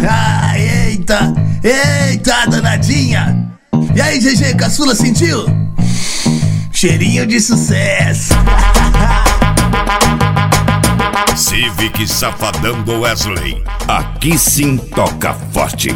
Ah, eita, eita, danadinha. E aí, GG, caçula, sentiu? Cheirinho de sucesso. Civic Safadão do Wesley. Aqui sim toca forte.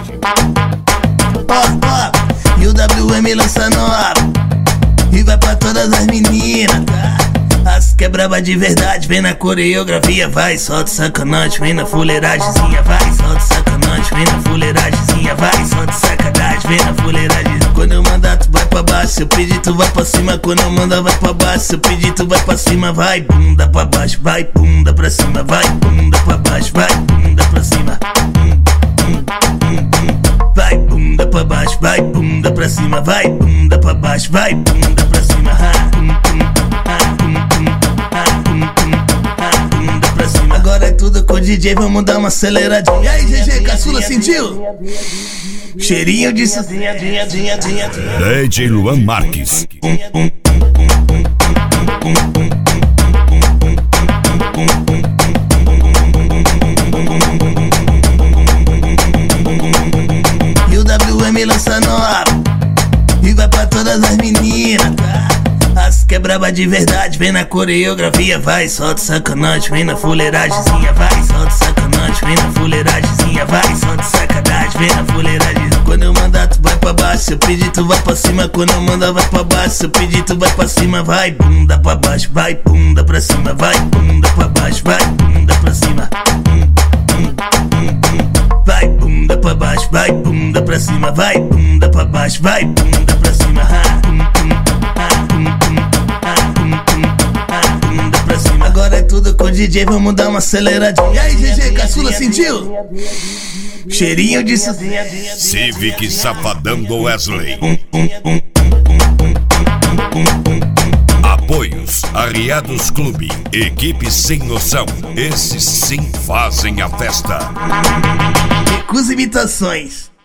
Ó, e o WM lança nova e vai pra todas as meninas, tá? As que é braba de verdade, vem na coreografia, vai, solta sacanagem, vem na fuleiragemzinha, vai, solta sacanagem, vem na fuleiragemzinha, vai, solta sacanagem, vem na fuleiragem. Quando eu mandar tu vai pra baixo, se eu pedir tu vai pra cima, quando eu mandar vai pra baixo, se eu pedir tu vai pra cima, vai, bunda pra baixo, vai, bunda pra cima, vai, bunda pra baixo, vai, bunda pra cima. Vai, bunda pra baixo, vai, bunda pra cima, vai, bunda pra baixo, vai, bunda pra cima. Bunda pra cima. Agora é tudo com o DJ, vamos dar uma aceleradinha. E aí, GG, caçula, sentiu? Cheirinho de sucesso. DJ Luan Marques. E o WM lança nova e vai pra todas as meninas, tá? As que é braba de verdade, vem na coreografia, vai, solta sacanagem, vem na fuleiragemzinha, vai, solta sacanagem, vem na fuleiragemzinha, vai, solta sacanagem, vem na fuleiragem. Quando eu mandar tu vai pra baixo, se eu pedir tu vai pra cima, quando eu mandar vai pra baixo, se eu pedir tu vai pra cima, vai, bunda pra baixo, vai, bunda pra cima, vai, bunda pra baixo, vai, bunda pra cima. Vai, bunda pra baixo, vai, bunda pra cima, vai, bunda pra baixo, vai, bunda pra cima. Bunda pra cima. Agora é tudo com o DJ, vamos dar uma aceleradinha. E aí, GG, caçula, sentiu? Cheirinho de sucesso. Civic Safadão do Wesley. Apoios Arriados Clube. Equipe sem noção. Esses sim fazem a festa. Recusa imitações.